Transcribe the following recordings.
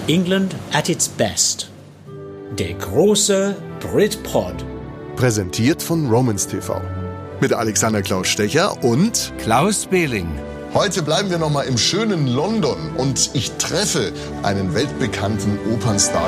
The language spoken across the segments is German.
England at its best. Der große Britpod. Präsentiert von Romans TV. Mit Alexander Klaus Stecher und Klaus Behling. Heute bleiben wir nochmal im schönen London und ich treffe einen weltbekannten Opernstar.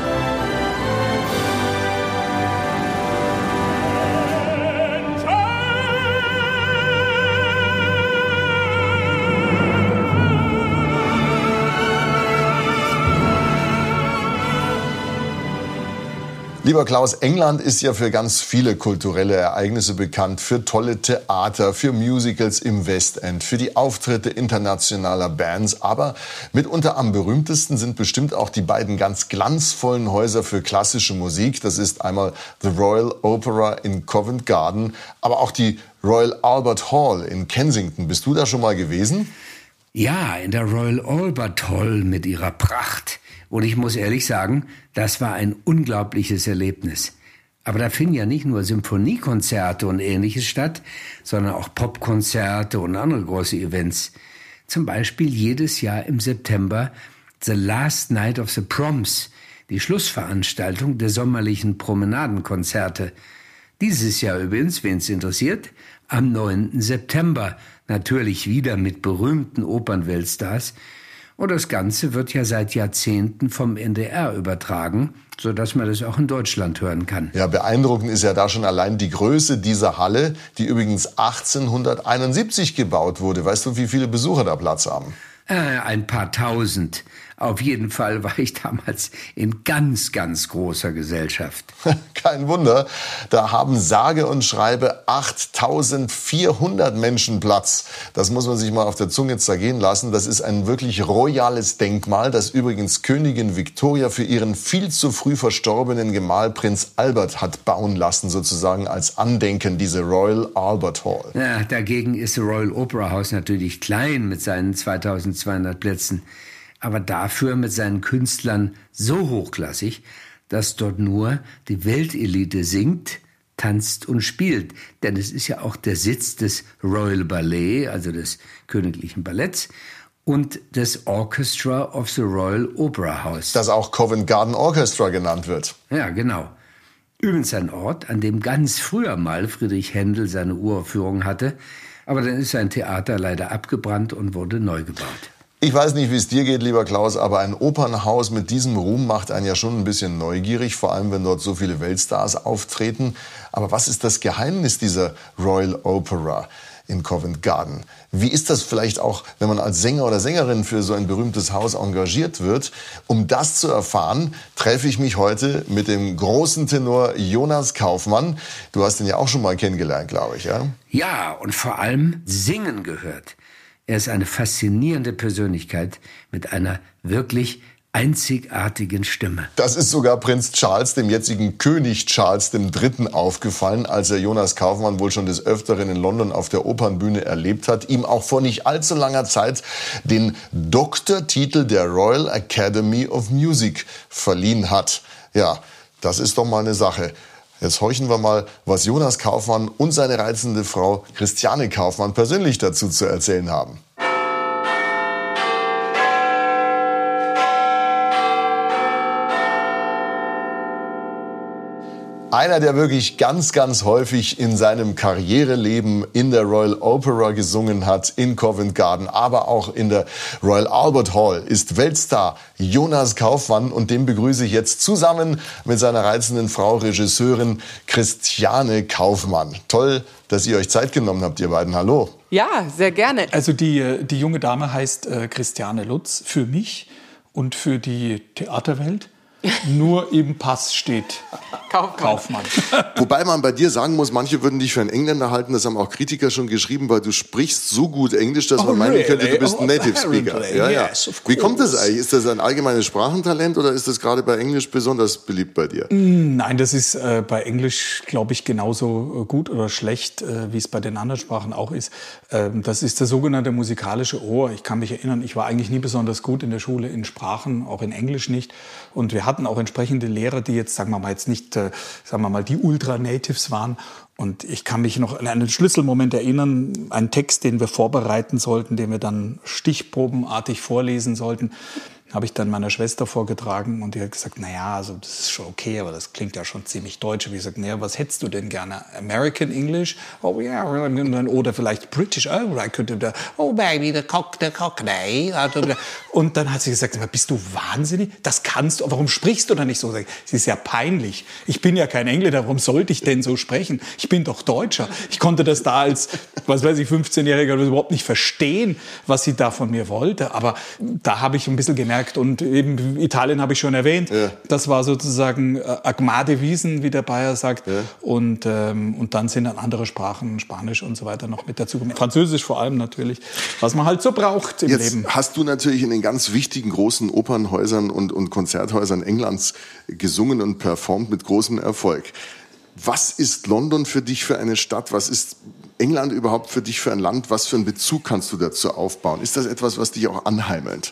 Lieber Klaus, England ist ja für ganz viele kulturelle Ereignisse bekannt, für tolle Theater, für Musicals im West End, für die Auftritte internationaler Bands. Aber mitunter am berühmtesten sind bestimmt auch die beiden ganz glanzvollen Häuser für klassische Musik. Das ist einmal The Royal Opera in Covent Garden, aber auch die Royal Albert Hall in Kensington. Bist du da schon mal gewesen? Ja, in der Royal Albert Hall mit ihrer Pracht. Und ich muss ehrlich sagen, das war ein unglaubliches Erlebnis. Aber da finden ja nicht nur Symphoniekonzerte und Ähnliches statt, sondern auch Popkonzerte und andere große Events. Zum Beispiel jedes Jahr im September The Last Night of the Proms, die Schlussveranstaltung der sommerlichen Promenadenkonzerte. Dieses Jahr übrigens, wen es interessiert, am 9. September, natürlich wieder mit berühmten Opernweltstars. Und das Ganze wird ja seit Jahrzehnten vom NDR übertragen, sodass man das auch in Deutschland hören kann. Ja, beeindruckend ist ja da schon allein die Größe dieser Halle, die übrigens 1871 gebaut wurde. Weißt du, wie viele Besucher da Platz haben? Ein paar tausend. Auf jeden Fall war ich damals in ganz, ganz großer Gesellschaft. Kein Wunder, da haben sage und schreibe 8400 Menschen Platz. Das muss man sich mal auf der Zunge zergehen lassen. Das ist ein wirklich royales Denkmal, das übrigens Königin Victoria für ihren viel zu früh verstorbenen Gemahl Prinz Albert hat bauen lassen, sozusagen als Andenken, diese Royal Albert Hall. Ja, dagegen ist das Royal Opera House natürlich klein mit seinen 2200 Plätzen. Aber dafür mit seinen Künstlern so hochklassig, dass dort nur die Weltelite singt, tanzt und spielt. Denn es ist ja auch der Sitz des Royal Ballet, also des königlichen Balletts, und des Orchestra of the Royal Opera House. Das auch Covent Garden Orchestra genannt wird. Ja, genau. Übrigens ein Ort, an dem ganz früher mal Friedrich Händel seine Uraufführung hatte. Aber dann ist sein Theater leider abgebrannt und wurde neu gebaut. Ich weiß nicht, wie es dir geht, lieber Klaus, aber ein Opernhaus mit diesem Ruhm macht einen ja schon ein bisschen neugierig, vor allem wenn dort so viele Weltstars auftreten. Aber was ist das Geheimnis dieser Royal Opera in Covent Garden? Wie ist das vielleicht auch, wenn man als Sänger oder Sängerin für so ein berühmtes Haus engagiert wird? Um das zu erfahren, treffe ich mich heute mit dem großen Tenor Jonas Kaufmann. Du hast ihn ja auch schon mal kennengelernt, glaube ich, ja? Ja, und vor allem singen gehört. Er ist eine faszinierende Persönlichkeit mit einer wirklich einzigartigen Stimme. Das ist sogar Prinz Charles, dem jetzigen König Charles III. Aufgefallen, als er Jonas Kaufmann wohl schon des Öfteren in London auf der Opernbühne erlebt hat, ihm auch vor nicht allzu langer Zeit den Doktortitel der Royal Academy of Music verliehen hat. Ja, das ist doch mal eine Sache. Jetzt horchen wir mal, was Jonas Kaufmann und seine reizende Frau Christiane Kaufmann persönlich dazu zu erzählen haben. Einer, der wirklich ganz, ganz häufig in seinem Karriereleben in der Royal Opera gesungen hat, in Covent Garden, aber auch in der Royal Albert Hall, ist Weltstar Jonas Kaufmann. Und den begrüße ich jetzt zusammen mit seiner reizenden Frau, Regisseurin Christiane Kaufmann. Toll, dass ihr euch Zeit genommen habt, ihr beiden. Hallo. Ja, sehr gerne. Also die junge Dame heißt Christiane Lutz für mich und für die Theaterwelt. Nur im Pass steht Kaufmann. Wobei man bei dir sagen muss, manche würden dich für einen Engländer halten, das haben auch Kritiker schon geschrieben, weil du sprichst so gut Englisch, dass man meinen könnte, du bist ein Native Speaker. Ja, ja. Wie kommt das eigentlich? Ist das ein allgemeines Sprachentalent oder ist das gerade bei Englisch besonders beliebt bei dir? Nein, das ist bei Englisch, glaube ich, genauso gut oder schlecht, wie es bei den anderen Sprachen auch ist. Das ist das sogenannte musikalische Ohr. Ich kann mich erinnern, ich war eigentlich nie besonders gut in der Schule in Sprachen, auch in Englisch nicht. Und wir hatten auch entsprechende Lehrer, die jetzt, sagen wir mal, jetzt nicht, sagen wir mal, die Ultra-Natives waren. Und ich kann mich noch an einen Schlüsselmoment erinnern, einen Text, den wir vorbereiten sollten, den wir dann stichprobenartig vorlesen sollten. habe ich dann meiner Schwester vorgetragen und die hat gesagt, naja, also das ist schon okay, aber das klingt ja schon ziemlich deutsch. Und ich gesagt, naja, was hättest du denn gerne? American English? Oh ja, oder vielleicht British? Oh, I could do oh baby, the cockney. Und dann hat sie gesagt, bist du wahnsinnig? Das kannst du, warum sprichst du da nicht so? Sie ist ja peinlich. Ich bin ja kein Engländer, warum sollte ich denn so sprechen? Ich bin doch Deutscher. Ich konnte das da als, was weiß ich, 15-Jähriger überhaupt nicht verstehen, was sie da von mir wollte. Aber da habe ich ein bisschen gemerkt, und eben Italien habe ich schon erwähnt, ja. Das war sozusagen Agmade Wiesen, wie der Bayer sagt. Ja. Und dann sind dann andere Sprachen, Spanisch und so weiter, noch mit dazu gekommen. Französisch vor allem natürlich, was man halt so braucht im Leben. Jetzt hast du natürlich in den ganz wichtigen großen Opernhäusern und Konzerthäusern Englands gesungen und performt mit großem Erfolg. Was ist London für dich für eine Stadt? Was ist England überhaupt für dich für ein Land? Was für einen Bezug kannst du dazu aufbauen? Ist das etwas, was dich auch anheimelt?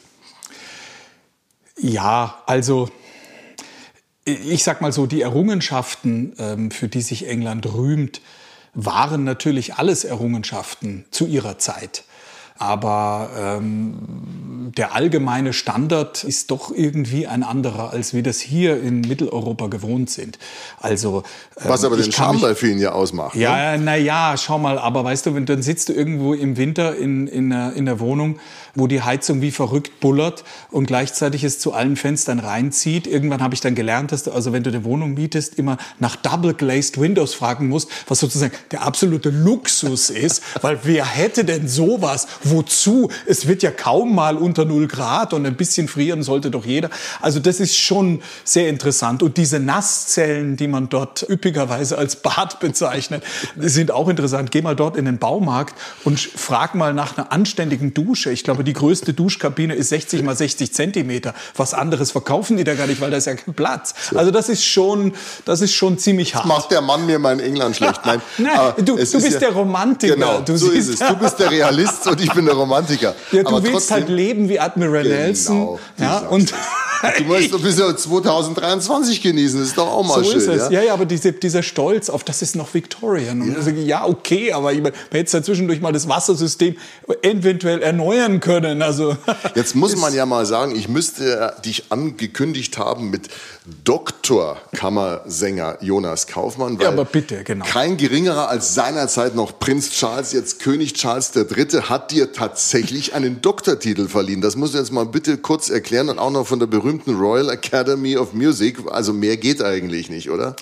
Ja, also ich sag mal so, die Errungenschaften, für die sich England rühmt, waren natürlich alles Errungenschaften zu ihrer Zeit. Aber der allgemeine Standard ist doch irgendwie ein anderer, als wir das hier in Mitteleuropa gewohnt sind. Also was aber den Charme bei vielen ja ausmacht. Ja, na ja, schau mal, aber weißt du, dann sitzt du irgendwo im Winter in der Wohnung, wo die Heizung wie verrückt bullert und gleichzeitig es zu allen Fenstern reinzieht. Irgendwann habe ich dann gelernt, dass du, also wenn du eine Wohnung mietest, immer nach Double Glazed Windows fragen musst, was sozusagen der absolute Luxus ist, weil wer hätte denn sowas? Wozu? Es wird ja kaum mal unter 0 Grad und ein bisschen frieren sollte doch jeder. Also das ist schon sehr interessant. Und diese Nasszellen, die man dort üppigerweise als Bad bezeichnet, sind auch interessant. Geh mal dort in den Baumarkt und frag mal nach einer anständigen Dusche. Ich glaube, die größte Duschkabine ist 60 mal 60 Zentimeter. Was anderes verkaufen die da gar nicht, weil da ist ja kein Platz. Also das ist schon ziemlich hart. Das macht der Mann mir mal in England schlecht. Nein, du bist ja der Romantiker. Genau, so ist es. Du bist der Realist und ich bin der Romantiker. Ja, du willst trotzdem halt leben wie Admiral Nelson. Ja, und du musst doch bis 2023 genießen, das ist doch auch mal so schön. So ist es. Ja, aber dieser Stolz auf, das ist noch Victorian. Und also, ja, okay, aber man hätte ja zwischendurch mal das Wassersystem eventuell erneuern können. Also, jetzt muss man ja mal sagen, ich müsste dich angekündigt haben mit Doktorkammersänger Jonas Kaufmann. Weil ja, aber bitte, genau. Kein geringerer als seinerzeit noch Prinz Charles, jetzt König Charles III., hat dir tatsächlich einen Doktortitel verliehen. Das musst du jetzt mal bitte kurz erklären und auch noch von der berühmten Royal Academy of Music. Also mehr geht eigentlich nicht, oder?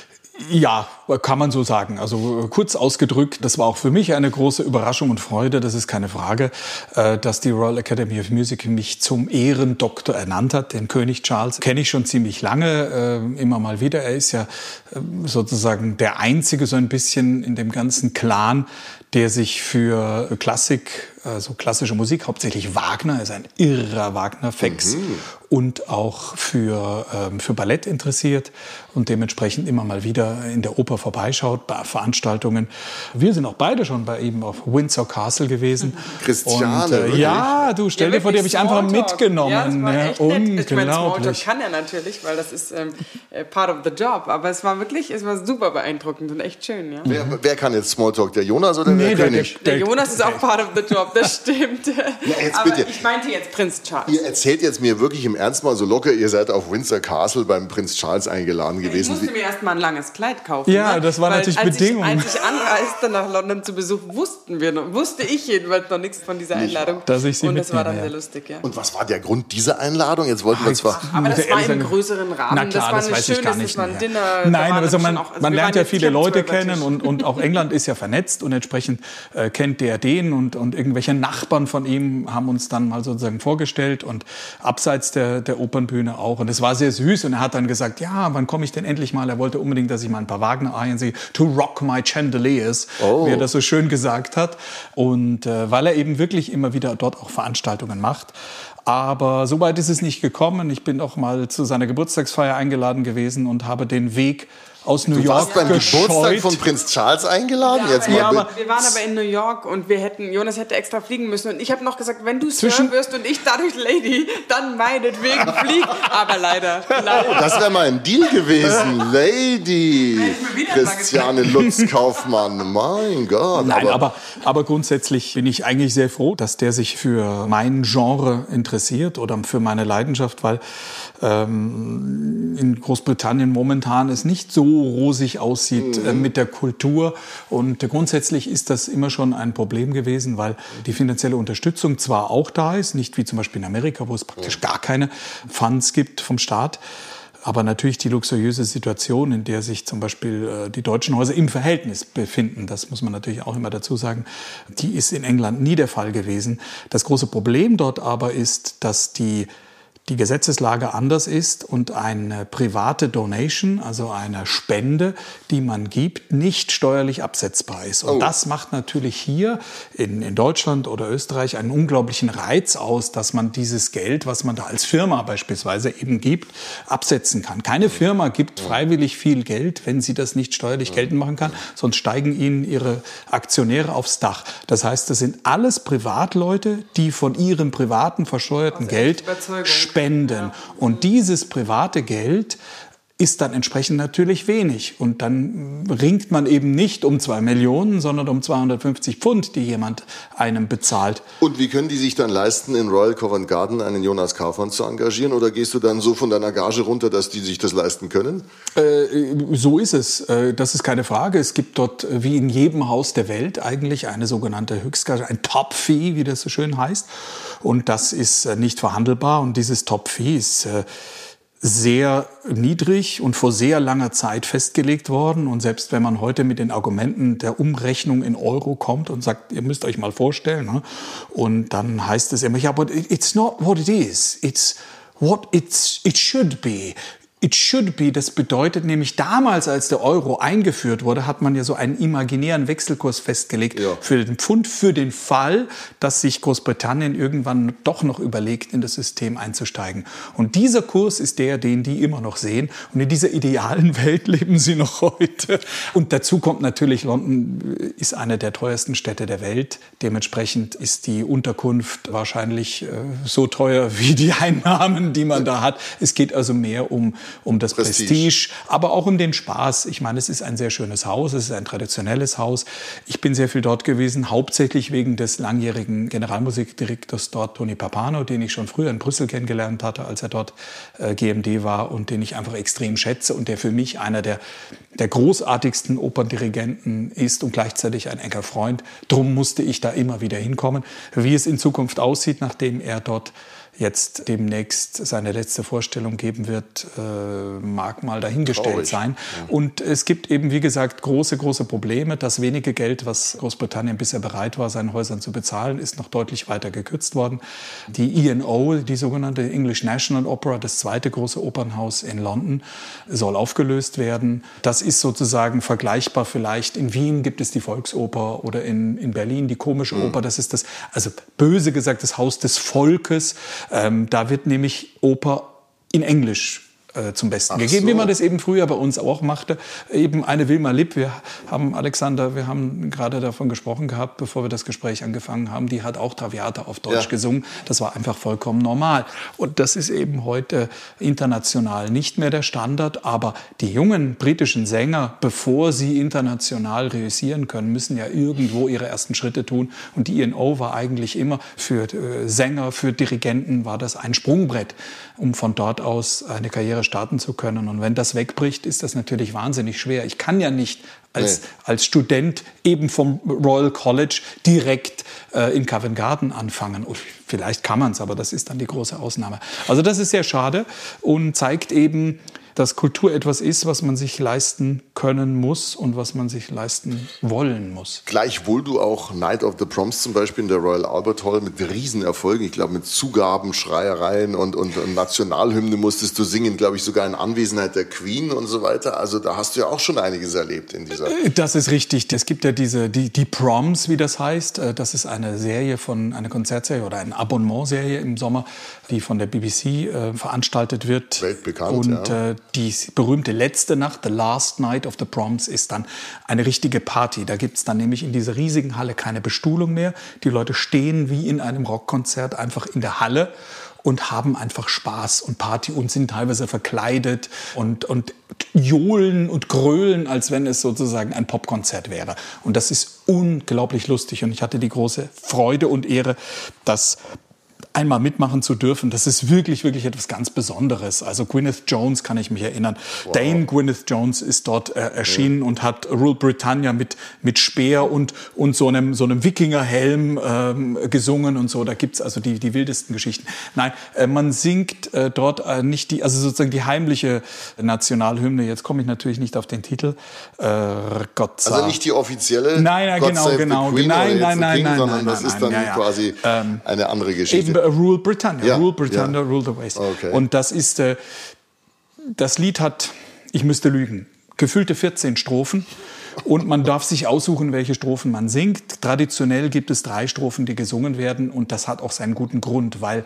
Ja, kann man so sagen. Also kurz ausgedrückt, das war auch für mich eine große Überraschung und Freude, das ist keine Frage, dass die Royal Academy of Music mich zum Ehrendoktor ernannt hat, den König Charles. Kenne ich schon ziemlich lange, immer mal wieder. Er ist ja sozusagen der Einzige so ein bisschen in dem ganzen Clan, der sich für Klassik, also klassische Musik, hauptsächlich Wagner, er ist ein irrer Wagner-Fex, und auch für Ballett interessiert und dementsprechend immer mal wieder in der Oper vorbeischaut, bei Veranstaltungen. Wir sind auch beide schon bei ihm auf Windsor Castle gewesen. Christiane, und, ja, du, stell dir vor, die habe ich einfach mitgenommen. Ja, das war echt nett. Ich meine, Unglaublich. Smalltalk kann er natürlich, weil das ist part of the job. Aber es war super beeindruckend und echt schön. Ja. Wer kann jetzt Smalltalk, der Jonas oder der König? Der Jonas ist auch part of the job, das stimmt. Ja, jetzt aber bitte. Ich meinte jetzt Prinz Charles. Ihr erzählt jetzt mir wirklich im Ernst mal so locker, ihr seid auf Windsor Castle beim Prinz Charles eingeladen gewesen. Ich musste mir erst mal ein langes Kleid kaufen. Ja, ne? das war natürlich Bedingung. Als ich anreiste nach London zu Besuch, wusste ich jedenfalls noch nichts von dieser Einladung. Dass ich sie und das war dann mitnehme, sehr lustig, ja. Und was war der Grund dieser Einladung? Jetzt wollten wir zwar... Aber das war im größeren Rahmen. Na klar, das war weiß ich gar nicht das war ein mehr. Dinner. Nein, also man lernt ja viele Leute Tisch. kennen und auch England ist ja vernetzt und entsprechend kennt der den und irgendwelche Nachbarn von ihm haben uns dann mal sozusagen vorgestellt und abseits der Opernbühne auch. Und es war sehr süß und er hat dann gesagt, ja, wann komme ich denn endlich mal? Er wollte unbedingt, dass ich mal ein paar Wagner-Arien sehe. To rock my chandeliers, wie er das so schön gesagt hat. Und weil er eben wirklich immer wieder dort auch Veranstaltungen macht. Aber so weit ist es nicht gekommen. Ich bin auch mal zu seiner Geburtstagsfeier eingeladen gewesen und habe den Weg aus New Du York warst beim Geburtstag gescheut. von Prinz Charles eingeladen? Ja, Jetzt aber, mal wir waren aber in New York und Jonas hätte extra fliegen müssen. Und ich habe noch gesagt, wenn du Sir Zwischen- wirst und ich dadurch Lady, dann meinetwegen flieg. Aber leider. Das wäre mal ein Deal gewesen. Lady Christiane Lutz-Kaufmann, mein Gott. Nein, aber grundsätzlich bin ich eigentlich sehr froh, dass der sich für mein Genre interessiert oder für meine Leidenschaft, weil in Großbritannien momentan es nicht so rosig aussieht mit der Kultur. Und grundsätzlich ist das immer schon ein Problem gewesen, weil die finanzielle Unterstützung zwar auch da ist, nicht wie zum Beispiel in Amerika, wo es praktisch gar keine Funds gibt vom Staat, aber natürlich die luxuriöse Situation, in der sich zum Beispiel die deutschen Häuser im Verhältnis befinden, das muss man natürlich auch immer dazu sagen, die ist in England nie der Fall gewesen. Das große Problem dort aber ist, dass die Gesetzeslage anders ist und eine private Donation, also eine Spende, die man gibt, nicht steuerlich absetzbar ist. Und das macht natürlich hier in Deutschland oder Österreich einen unglaublichen Reiz aus, dass man dieses Geld, was man da als Firma beispielsweise eben gibt, absetzen kann. Keine Firma gibt freiwillig viel Geld, wenn sie das nicht steuerlich geltend machen kann, sonst steigen ihnen ihre Aktionäre aufs Dach. Das heißt, das sind alles Privatleute, die von ihrem privaten versteuerten Geld spenden. Und dieses private Geld ist dann entsprechend natürlich wenig. Und dann ringt man eben nicht um 2 Millionen, sondern um 250 Pfund, die jemand einem bezahlt. Und wie können die sich dann leisten, in Royal Covent Garden einen Jonas Kaufmann zu engagieren? Oder gehst du dann so von deiner Gage runter, dass die sich das leisten können? So ist es. Das ist keine Frage. Es gibt dort, wie in jedem Haus der Welt, eigentlich eine sogenannte Höchstgage, ein Top-Fee, wie das so schön heißt. Und das ist nicht verhandelbar. Und dieses Top-Fee ist sehr niedrig und vor sehr langer Zeit festgelegt worden. Und selbst wenn man heute mit den Argumenten der Umrechnung in Euro kommt und sagt, ihr müsst euch mal vorstellen, ne? Und dann heißt es immer, ja, but it's not what it is. It's what it should be. It should be, das bedeutet nämlich, damals, als der Euro eingeführt wurde, hat man ja so einen imaginären Wechselkurs festgelegt für den Pfund, für den Fall, dass sich Großbritannien irgendwann doch noch überlegt, in das System einzusteigen. Und dieser Kurs ist der, den die immer noch sehen. Und in dieser idealen Welt leben sie noch heute. Und dazu kommt natürlich, London ist eine der teuersten Städte der Welt. Dementsprechend ist die Unterkunft wahrscheinlich so teuer wie die Einnahmen, die man da hat. Es geht also mehr um das Prestige, aber auch um den Spaß. Ich meine, es ist ein sehr schönes Haus, es ist ein traditionelles Haus. Ich bin sehr viel dort gewesen, hauptsächlich wegen des langjährigen Generalmusikdirektors dort, Tony Papano, den ich schon früher in Brüssel kennengelernt hatte, als er dort GMD war und den ich einfach extrem schätze und der für mich einer der großartigsten Operndirigenten ist und gleichzeitig ein enger Freund. Drum musste ich da immer wieder hinkommen. Wie es in Zukunft aussieht, nachdem er dort jetzt demnächst seine letzte Vorstellung geben wird, mag mal dahingestellt sein. Ja. Und es gibt eben, wie gesagt, große Probleme. Das wenige Geld, was Großbritannien bisher bereit war, seinen Häusern zu bezahlen, ist noch deutlich weiter gekürzt worden. Die ENO, die sogenannte English National Opera, das zweite große Opernhaus in London, soll aufgelöst werden. Das ist sozusagen vergleichbar vielleicht. In Wien gibt es die Volksoper oder in Berlin die Komische Oper. Das ist das, also böse gesagt, das Haus des Volkes. Da wird nämlich Oper in Englisch zum Besten gegeben, wie man das eben früher bei uns auch machte. Eben eine Wilma Lipp, wir haben gerade davon gesprochen gehabt, bevor wir das Gespräch angefangen haben, die hat auch Traviata auf Deutsch gesungen. Das war einfach vollkommen normal. Und das ist eben heute international nicht mehr der Standard, aber die jungen britischen Sänger, bevor sie international reüssieren können, müssen ja irgendwo ihre ersten Schritte tun. Und die ENO war eigentlich immer für Sänger, für Dirigenten war das ein Sprungbrett, um von dort aus eine Karriere starten zu können. Und wenn das wegbricht, ist das natürlich wahnsinnig schwer. Ich kann ja nicht als Student eben vom Royal College direkt in Covent Garden anfangen. Vielleicht kann man es, aber das ist dann die große Ausnahme. Also das ist sehr schade und zeigt eben, dass Kultur etwas ist, was man sich leisten können muss und was man sich leisten wollen muss. Gleichwohl du auch Night of the Proms zum Beispiel in der Royal Albert Hall mit Riesenerfolgen, ich glaube mit Zugaben, Schreiereien und Nationalhymne musstest du singen, glaube ich sogar in Anwesenheit der Queen und so weiter. Also da hast du ja auch schon einiges erlebt in dieser... Das ist richtig. Es gibt ja die Proms, wie das heißt. Das ist eine Konzertserie oder eine Abonnementserie im Sommer, die von der BBC veranstaltet wird. Weltbekannt, und die berühmte letzte Nacht, The Last Night of the Proms, ist dann eine richtige Party. Da gibt es dann nämlich in dieser riesigen Halle keine Bestuhlung mehr. Die Leute stehen wie in einem Rockkonzert einfach in der Halle und haben einfach Spaß und Party und sind teilweise verkleidet und johlen und grölen, als wenn es sozusagen ein Popkonzert wäre. Und das ist unglaublich lustig. Und ich hatte die große Freude und Ehre, das einmal mitmachen zu dürfen. Das ist wirklich, wirklich etwas ganz Besonderes. Also Gwyneth Jones, kann ich mich erinnern. Wow. Dame Gwyneth Jones ist dort erschienen und hat Rule Britannia mit Speer und so einem Wikingerhelm gesungen und so. Da gibt's also die wildesten Geschichten. Nein, man singt dort nicht also sozusagen die heimliche Nationalhymne. Jetzt komme ich natürlich nicht auf den Titel. Gott sei. Also nicht die offizielle. Nein, God Save the Queen nein, sondern das ist dann quasi eine andere Geschichte. Rule Britannia, Rule Britannia, Rule the Waves. Okay. Und das ist, das Lied hat, ich müsste lügen, gefüllte 14 Strophen. Und man darf sich aussuchen, welche Strophen man singt. Traditionell gibt es 3 Strophen, die gesungen werden. Und das hat auch seinen guten Grund, weil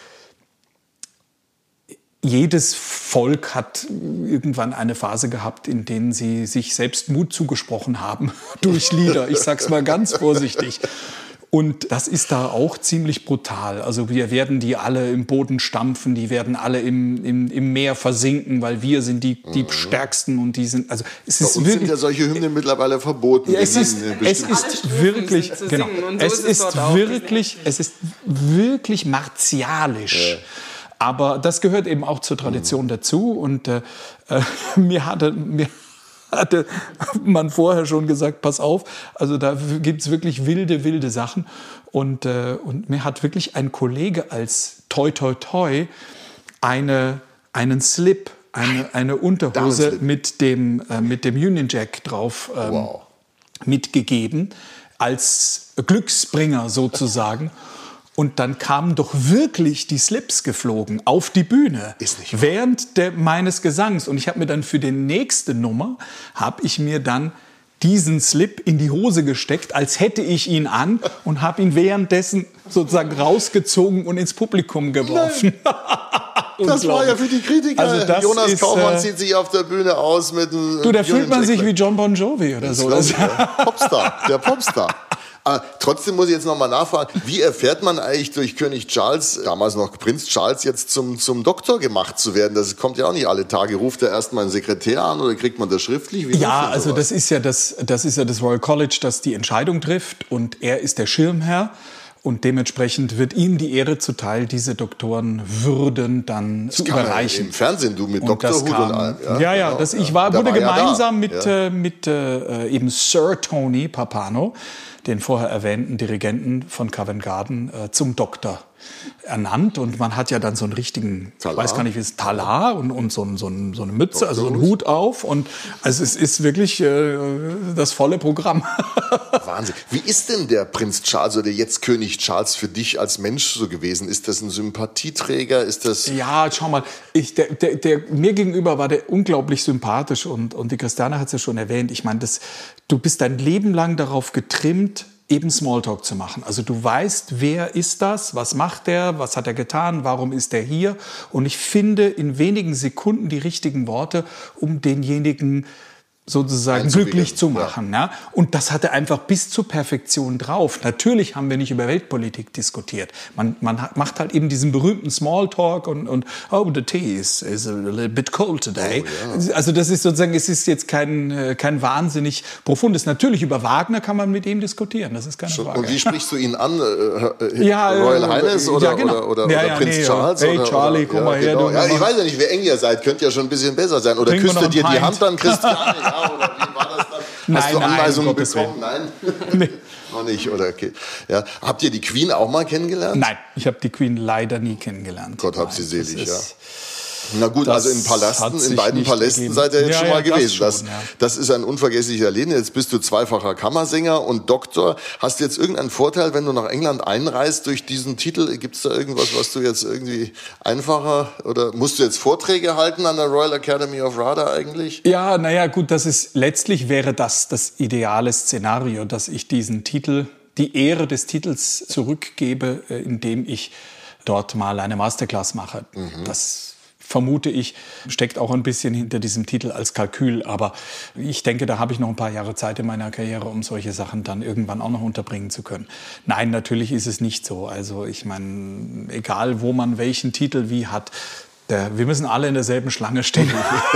jedes Volk hat irgendwann eine Phase gehabt, in denen sie sich selbst Mut zugesprochen haben durch Lieder. Ich sag's mal ganz vorsichtig. Und das ist da auch ziemlich brutal. Also wir werden die alle im Boden stampfen, die werden alle im Meer versinken, weil wir sind die Stärksten und die sind, also es ist wirklich, sind ja solche Hymnen mittlerweile verboten. Ja, es ist wirklich, genau, es ist wirklich martialisch. Ja. Aber das gehört eben auch zur Tradition dazu und mir hatte man vorher schon gesagt, pass auf, also da gibt's wirklich wilde Sachen. Und mir hat wirklich ein Kollege als Toi Toi Toi einen Slip, eine Unterhose mit dem Union Jack drauf mitgegeben, als Glücksbringer sozusagen. Und dann kamen doch wirklich die Slips geflogen auf die Bühne während meines Gesangs. Und ich habe mir dann für die nächste Nummer, diesen Slip in die Hose gesteckt, als hätte ich ihn an und habe ihn währenddessen sozusagen rausgezogen und ins Publikum geworfen. Das war ja für die Kritiker. Also Jonas Kaufmann zieht sich auf der Bühne aus mit einem da fühlt man sich wie John Bon Jovi oder so. Der Popstar. Aber trotzdem muss ich jetzt noch mal nachfragen, wie erfährt man eigentlich durch König Charles, damals noch Prinz Charles, jetzt zum Doktor gemacht zu werden? Das kommt ja auch nicht alle Tage. Ruft er erst mal einen Sekretär an oder kriegt man das schriftlich? Also das ist ja das Royal College, das die Entscheidung trifft und er ist der Schirmherr. Und dementsprechend wird ihm die Ehre zuteil, diese Doktorenwürden dann zu überreichen. Im Fernsehen, du mit Doktorhut und allem. Ich wurde gemeinsam mit eben Sir Tony Pappano, den vorher erwähnten Dirigenten von Covent Garden, zum Doktor ernannt. Und man hat ja dann so einen richtigen, Talar. Ich weiß gar nicht, wie es Talar und so eine Mütze, also so einen Hut auf. Und also es ist wirklich das volle Programm. Wahnsinn. Wie ist denn der Prinz Charles oder jetzt König Charles für dich als Mensch so gewesen? Ist das ein Sympathieträger? Ist das? Ja, schau mal, mir gegenüber war der unglaublich sympathisch und die Christiane hat es ja schon erwähnt. Ich meine, du bist dein Leben lang darauf getrimmt, eben Smalltalk zu machen. Also du weißt, wer ist das, was macht der, was hat er getan, warum ist er hier? Und ich finde in wenigen Sekunden die richtigen Worte, um denjenigen sozusagen glücklich zu machen. Ja. Und das hat er einfach bis zur Perfektion drauf. Natürlich haben wir nicht über Weltpolitik diskutiert. Man macht halt eben diesen berühmten Smalltalk und oh, the tea is a little bit cold today. Oh, ja. Also das ist sozusagen, es ist jetzt kein wahnsinnig profundes. Natürlich über Wagner kann man mit ihm diskutieren, das ist keine Frage. Und wie sprichst du ihn an? Royal Highness oder Prinz Charles? Hey Charlie, komm mal her. Genau. Ich weiß ja nicht, wer eng ihr seid, könnte ja schon ein bisschen besser sein. Oder küsst er dir die Hand dann, Christiane? Oder wie war das dann? Hast du Anweisungen bekommen? Nein? Nee. Noch nicht, oder okay. Ja. Habt ihr die Queen auch mal kennengelernt? Nein, ich habe die Queen leider nie kennengelernt. Gott hab sie selig, ja. Na gut, also in beiden Palästen seid ihr jetzt schon mal gewesen. Das ist ein unvergessliches Erlebnis. Jetzt bist du zweifacher Kammersänger und Doktor. Hast du jetzt irgendeinen Vorteil, wenn du nach England einreist durch diesen Titel? Gibt es da irgendwas, was du jetzt irgendwie einfacher, oder musst du jetzt Vorträge halten an der Royal Academy of RADA eigentlich? Ja, naja, gut, letztlich wäre das ideale Szenario, dass ich diesen Titel, die Ehre des Titels zurückgebe, indem ich dort mal eine Masterclass mache. Das vermute ich, steckt auch ein bisschen hinter diesem Titel als Kalkül. Aber ich denke, da habe ich noch ein paar Jahre Zeit in meiner Karriere, um solche Sachen dann irgendwann auch noch unterbringen zu können. Nein, natürlich ist es nicht so. Also ich meine, egal wo man welchen Titel wie hat, wir müssen alle in derselben Schlange stehen.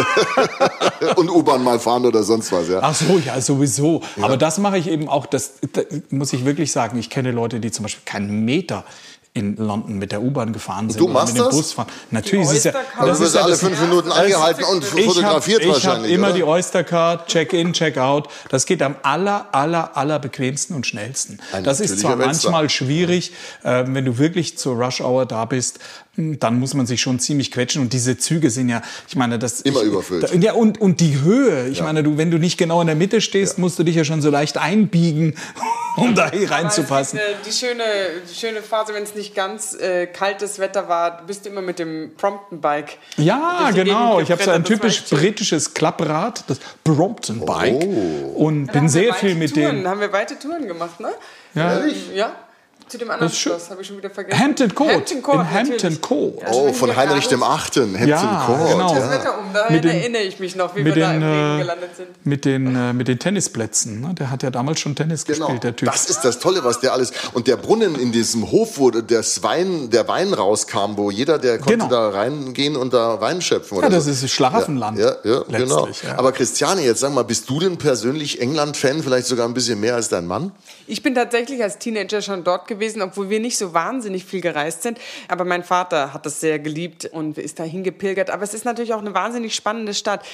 Und U-Bahn mal fahren oder sonst was, ja. Ach so, ja, sowieso. Ja. Aber das mache ich eben auch, das muss ich wirklich sagen. Ich kenne Leute, die zum Beispiel keinen Meter in London mit der U-Bahn gefahren sind. Du machst oder mit dem das? Bus fahren. Natürlich ist es ja. Das ist alle 5 Minuten angehalten und fotografiert wahrscheinlich. Ich habe immer oder? Die Oyster-Card, Check-in, Check-out. Das geht am aller bequemsten und schnellsten. Das ist zwar manchmal schwierig, wenn du wirklich zur Rush-Hour da bist, dann muss man sich schon ziemlich quetschen. Und diese Züge sind ja, ich meine, das... Immer überfüllt. Ja, und die Höhe. Ich meine, wenn du nicht genau in der Mitte stehst, musst du dich ja schon so leicht einbiegen, um da hier reinzupassen. Die schöne Phase, wenn es nicht ganz kaltes Wetter war, bist du immer mit dem Brompton-Bike. Ja, genau. Ich habe so ein typisch britisches Klapprad, das Brompton-Bike. Und bin sehr viel mit dem... Da haben wir weite Touren gemacht, ne? Ja. Ja. Zu dem anderen Schloss, habe ich schon wieder vergessen. Hampton Court. In Hampton Court. Oh, von Heinrich dem Achten. Hampton Court. Genau. Das Wetter dahin erinnere ich mich noch, wie wir da im Regen gelandet sind. Mit den Tennisplätzen. Ne? Der hat ja damals schon Tennis gespielt, der Typ. Das ist das Tolle, was der alles... Und der Brunnen in diesem Hof, wo der Wein rauskam, wo jeder, der konnte da reingehen und da Wein schöpfen. Oder das ist Schlaraffenland. Ja, genau. Ja. Aber Christiane, jetzt sag mal, bist du denn persönlich England-Fan, vielleicht sogar ein bisschen mehr als dein Mann? Ich bin tatsächlich als Teenager schon dort gewesen, obwohl wir nicht so wahnsinnig viel gereist sind. Aber mein Vater hat das sehr geliebt und ist dahin gepilgert. Aber es ist natürlich auch eine wahnsinnig spannende Stadt.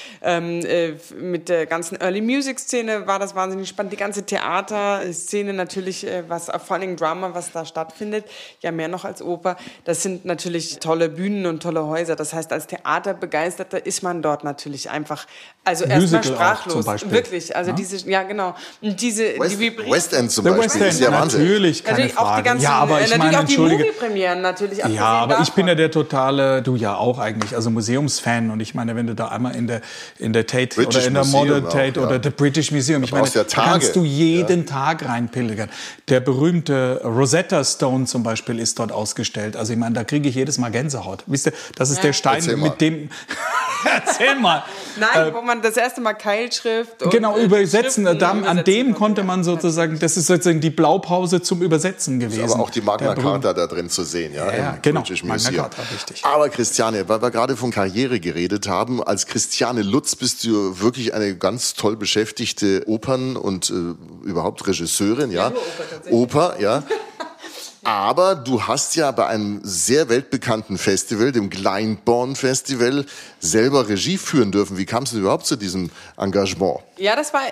Mit der ganzen Early-Music-Szene war das wahnsinnig spannend. Die ganze Theaterszene natürlich, vor allem Drama, was da stattfindet, ja mehr noch als Oper. Das sind natürlich tolle Bühnen und tolle Häuser. Das heißt, als Theaterbegeisterter ist man dort natürlich einfach, also erstmal sprachlos. Zum Beispiel. Wirklich, also genau. Und die West End zum Beispiel. West End, ist ja Wahnsinn. natürlich, keine natürlich Frage. Auch die ganzen, ja, aber ich meine, auch die Movie-Premieren natürlich. Ja, aber ich bin ja der totale, du ja auch eigentlich, also Museumsfan. Und ich meine, wenn du da einmal in der Tate British oder in der Museum Modern auch, Tate oder der British Museum, ich meine, da kannst du jeden Tag reinpilgern. Der berühmte Rosetta Stone zum Beispiel ist dort ausgestellt. Also ich meine, da kriege ich jedes Mal Gänsehaut. Wisst ihr, das ist der Stein, mit dem... Erzähl mal. Nein, wo man das erste Mal Keilschrift und genau, übersetzen. An dem konnte man sozusagen, das ist sozusagen die Blaupause zum Übersetzen gewesen. Ist aber auch die Magna Carta da drin zu sehen, ja genau, Magna Carta, richtig. Aber Christiane, weil wir gerade von Karriere geredet haben, als Christiane Lutz bist du wirklich eine ganz toll beschäftigte Opern- und überhaupt Regisseurin, ja. Oper, ja. Aber du hast ja bei einem sehr weltbekannten Festival, dem Glyndebourne Festival, selber Regie führen dürfen. Wie kam es denn überhaupt zu diesem Engagement? Ja, das war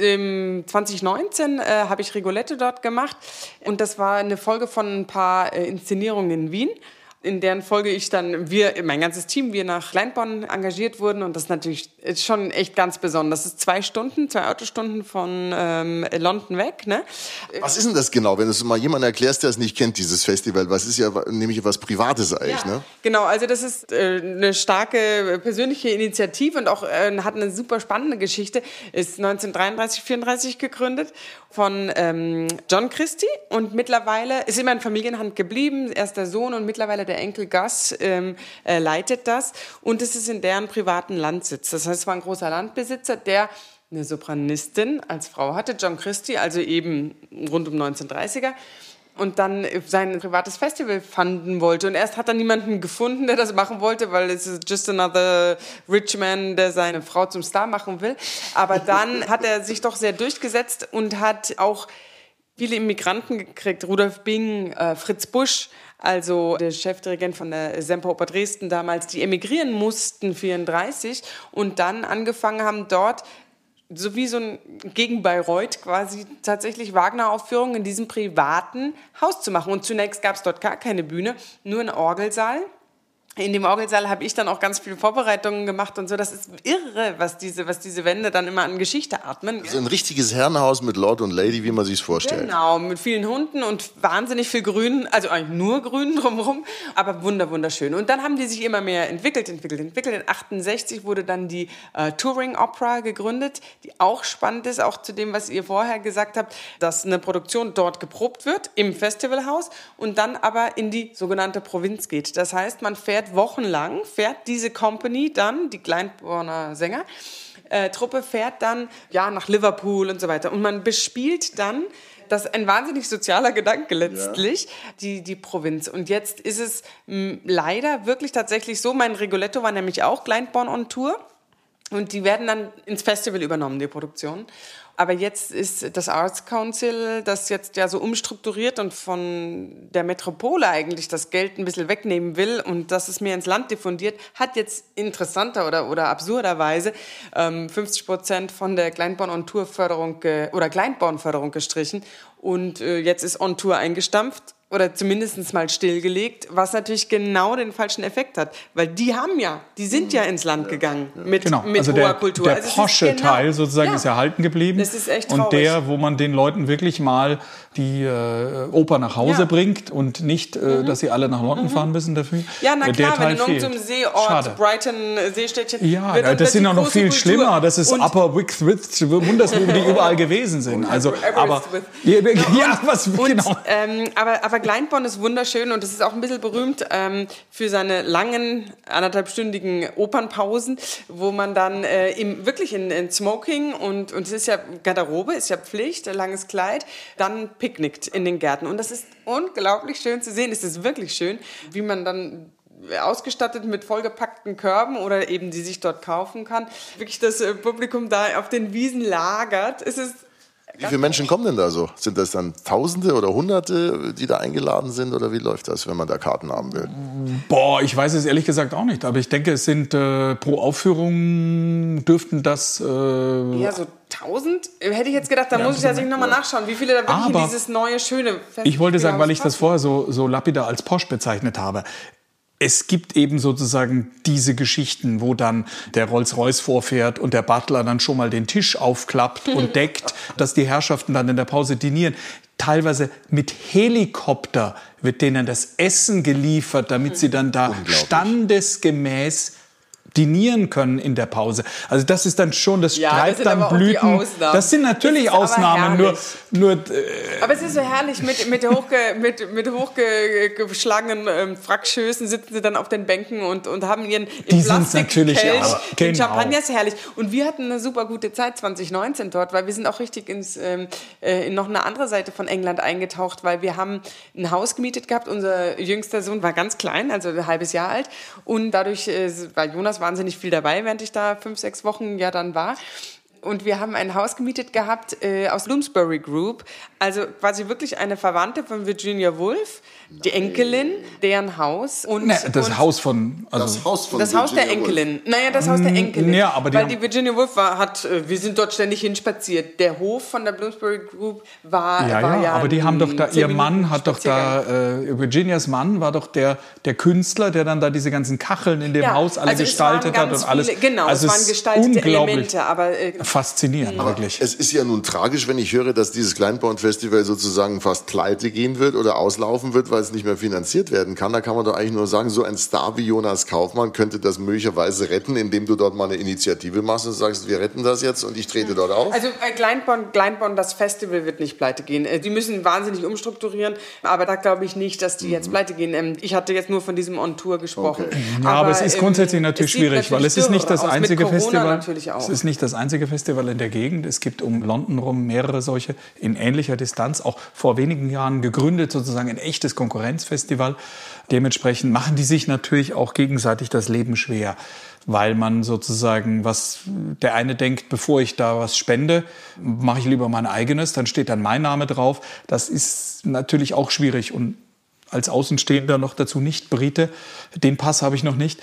2019, habe ich Rigolette dort gemacht. Und das war eine Folge von ein paar Inszenierungen in Wien, in deren Folge mein ganzes Team, wir nach Glyndebourne engagiert wurden. Und das ist natürlich schon echt ganz besonders. Das ist 2 Autostunden von London weg. Ne? Was ist denn das genau, wenn du es mal jemandem erklärst, der es nicht kennt, dieses Festival? Was ist ja nämlich was Privates eigentlich, ne? Genau, also das ist eine starke persönliche Initiative und auch hat eine super spannende Geschichte. Ist 1933, 34 gegründet von John Christie und mittlerweile ist immer in Familienhand geblieben. Er ist der Sohn und mittlerweile der Enkel Gus leitet das und es ist in deren privaten Landsitz. Das heißt, es war ein großer Landbesitzer, der eine Sopranistin als Frau hatte, John Christie, also eben rund um 1930er. Und dann sein privates Festival fanden wollte. Und erst hat er niemanden gefunden, der das machen wollte, weil es ist just another rich man, der seine Frau zum Star machen will. Aber dann hat er sich doch sehr durchgesetzt und hat auch viele Immigranten gekriegt. Rudolf Bing, Fritz Busch, also der Chefdirigent von der Semperoper Dresden damals, die emigrieren mussten, 1934, und dann angefangen haben dort, so wie so ein gegen Bayreuth quasi tatsächlich Wagner-Aufführungen in diesem privaten Haus zu machen. Und zunächst gab es dort gar keine Bühne, nur einen Orgelsaal. In dem Orgelsaal habe ich dann auch ganz viele Vorbereitungen gemacht und so. Das ist irre, was diese Wände dann immer an Geschichte atmen. So ein richtiges Herrenhaus mit Lord und Lady, wie man sich's vorstellt. Genau, mit vielen Hunden und wahnsinnig viel Grün, also eigentlich nur Grün drumherum, aber wunderschön. Und dann haben die sich immer mehr entwickelt. In 1968 wurde dann die Touring Opera gegründet, die auch spannend ist, auch zu dem, was ihr vorher gesagt habt, dass eine Produktion dort geprobt wird, im Festivalhaus und dann aber in die sogenannte Provinz geht. Das heißt, man fährt wochenlang diese Company dann, die Glyndebourner Sänger, Truppe fährt dann nach Liverpool und so weiter. Und man bespielt dann, das ist ein wahnsinnig sozialer Gedanke letztlich, die Provinz. Und jetzt ist es leider wirklich tatsächlich so, mein Rigoletto war nämlich auch Glyndebourne on Tour. Und die werden dann ins Festival übernommen, die Produktion. Aber jetzt ist das Arts Council, das jetzt ja so umstrukturiert und von der Metropole eigentlich das Geld ein bisschen wegnehmen will und das es mehr ins Land diffundiert, hat jetzt interessanter oder absurderweise 50% von der Glyndebourne on Tour Förderung oder Glyndebourne Förderung gestrichen und jetzt ist on Tour eingestampft. Oder zumindest mal stillgelegt, was natürlich genau den falschen Effekt hat. Weil die sind ja ins Land gegangen mit also hoher Kultur. Der posche Teil sozusagen ist erhalten geblieben. Das ist echt traurig. Und der, wo man den Leuten wirklich mal die Oper nach Hause bringt und nicht, dass sie alle nach London fahren müssen dafür. Ja, na klar, wenn du fehlt. zum Seeort, Schade. Brighton, Seestädtchen... Ja, das sind auch noch viel schlimmer. Das ist Upper Wickthwith, Wunders, wo die überall gewesen sind. Also, aber... Aber Glyndebourne ist wunderschön und es ist auch ein bisschen berühmt für seine langen, 1,5-stündigen Opernpausen, wo man dann wirklich in Smoking und es ist ja Garderobe, ist ja Pflicht, ein langes Kleid, dann picknickt in den Gärten. Und das ist unglaublich schön zu sehen. Es ist wirklich schön, wie man dann ausgestattet mit vollgepackten Körben oder eben die sich dort kaufen kann, wirklich das Publikum da auf den Wiesen lagert. Es ist Wie viele Menschen kommen denn da so? Sind das dann Tausende oder Hunderte, die da eingeladen sind? Oder wie läuft das, wenn man da Karten haben will? Boah, ich weiß es ehrlich gesagt auch nicht. Aber ich denke, es sind pro Aufführung dürften das... ja, so 1000? Hätte ich jetzt gedacht, da muss ich tatsächlich nochmal nachschauen, wie viele da wirklich in dieses neue, schöne Festival. Ich wollte sagen, weil ich das vorher so lapidar als posch bezeichnet habe. Es gibt eben sozusagen diese Geschichten, wo dann der Rolls-Royce vorfährt und der Butler dann schon mal den Tisch aufklappt und deckt, dass die Herrschaften dann in der Pause dinieren. Teilweise mit Helikopter wird denen das Essen geliefert, damit sie dann da standesgemäß dinieren können in der Pause. Also das ist dann schon, das treibt dann Blüten. Das sind natürlich Ausnahmen, nur aber es ist so herrlich, mit hochgeschlagenen Frackschößen sitzen sie dann auf den Bänken und haben ihren Plastikkelch. Den Champagner ist herrlich. Und wir hatten eine super gute Zeit 2019 dort, weil wir sind auch richtig in noch eine andere Seite von England eingetaucht, weil wir haben ein Haus gemietet gehabt. Unser jüngster Sohn war ganz klein, also ein halbes Jahr alt. Und dadurch war Jonas wahnsinnig viel dabei, während ich da 5-6 Wochen dann war. Und wir haben ein Haus gemietet gehabt aus Bloomsbury Group, also quasi wirklich eine Verwandte von Virginia Woolf, die Enkelin, deren Haus. Und das Haus von das Haus der Enkelin. Naja, das Haus der Enkelin. Ja, aber weil die Virginia Woolf wir sind dort ständig hinspaziert. Der Hof von der Bloomsbury Group war aber die haben doch da, ihr Mann hat doch da, Virginias Mann war doch der Künstler, der dann da diese ganzen Kacheln in dem Haus alle gestaltet hat und alles. Genau, also es waren gestaltete Elemente, aber faszinierend, wirklich. Es ist ja nun tragisch, wenn ich höre, dass dieses Glyndebourne-Festival sozusagen fast pleite gehen wird oder auslaufen wird, weil es nicht mehr finanziert werden kann. Da kann man doch eigentlich nur sagen, so ein Star wie Jonas Kaufmann könnte das möglicherweise retten, indem du dort mal eine Initiative machst und sagst, wir retten das jetzt und ich trete dort auf. Also Glyndebourne, das Festival wird nicht pleite gehen. Die müssen wahnsinnig umstrukturieren, aber da glaube ich nicht, dass die jetzt pleite gehen. Ich hatte jetzt nur von diesem On-Tour gesprochen. Okay. Ja, aber es ist grundsätzlich natürlich schwierig, weil es ist nicht das einzige Festival. Es ist nicht das einzige Festival in der Gegend. Es gibt um London rum mehrere solche in ähnlicher Distanz, auch vor wenigen Jahren gegründet, sozusagen ein echtes Konkurrenzfestival. Dementsprechend machen die sich natürlich auch gegenseitig das Leben schwer, weil man sozusagen, was der eine denkt, bevor ich da was spende, mache ich lieber mein eigenes, dann steht dann mein Name drauf. Das ist natürlich auch schwierig und als Außenstehender noch dazu nicht Brite, den Pass habe ich noch nicht,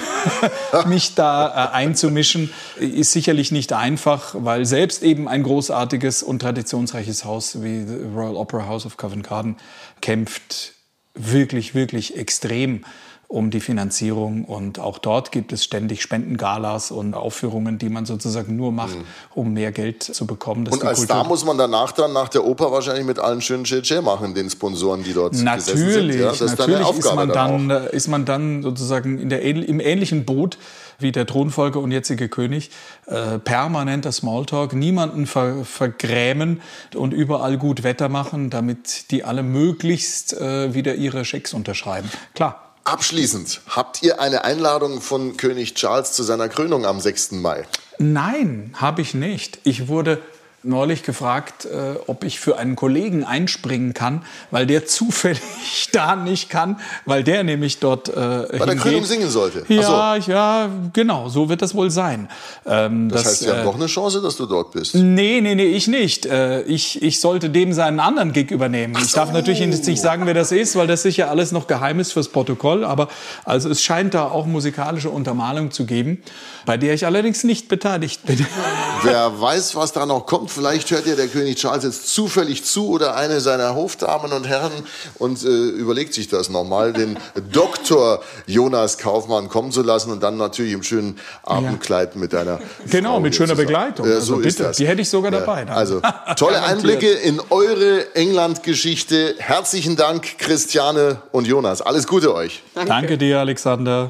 mich da einzumischen, ist sicherlich nicht einfach, weil selbst eben ein großartiges und traditionsreiches Haus wie the Royal Opera House of Covent Garden kämpft wirklich, wirklich extrem um die Finanzierung und auch dort gibt es ständig Spendengalas und Aufführungen, die man sozusagen nur macht, um mehr Geld zu bekommen. Und als Star muss man danach dann nach der Oper wahrscheinlich mit allen schönen Tschetschen machen, den Sponsoren, die dort gesessen sind. Ja, das ist natürlich Aufgabe ist man dann sozusagen im ähnlichen Boot wie der Thronfolger und jetzige König, permanenter Smalltalk, niemanden vergrämen und überall gut Wetter machen, damit die alle möglichst wieder ihre Schecks unterschreiben. Klar. Abschließend, habt ihr eine Einladung von König Charles zu seiner Krönung am 6. Mai? Nein, habe ich nicht. Ich wurde neulich gefragt, ob ich für einen Kollegen einspringen kann, weil der zufällig da nicht kann, weil der nämlich dort bei der Krönung singen sollte. Ja, ja, genau, so wird das wohl sein. Das heißt, wir haben doch eine Chance, dass du dort bist. Nee, ich nicht. Ich sollte dem seinen anderen Gig übernehmen. Ich darf natürlich nicht sagen, wer das ist, weil das sicher alles noch geheim ist fürs Protokoll. Aber also es scheint da auch musikalische Untermalung zu geben, bei der ich allerdings nicht beteiligt bin. Wer weiß, was da noch kommt. Vielleicht hört ja der König Charles jetzt zufällig zu oder eine seiner Hofdamen und Herren und überlegt sich das nochmal, den Dr. Jonas Kaufmann kommen zu lassen und dann natürlich im schönen Abendkleid mit einer Genau, Frau mit schöner zusammen. Begleitung. So also ist bitte, das. die hätte ich sogar dabei. Dann. Also tolle Einblicke in eure England-Geschichte. Herzlichen Dank, Christiane und Jonas. Alles Gute euch. Danke dir, Alexander.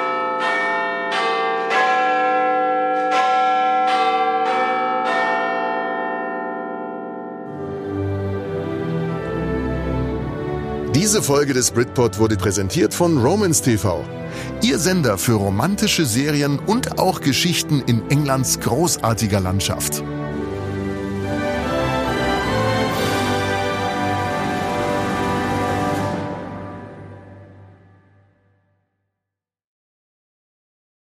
Diese Folge des Britpod wurde präsentiert von Romance TV. Ihr Sender für romantische Serien und auch Geschichten in Englands großartiger Landschaft.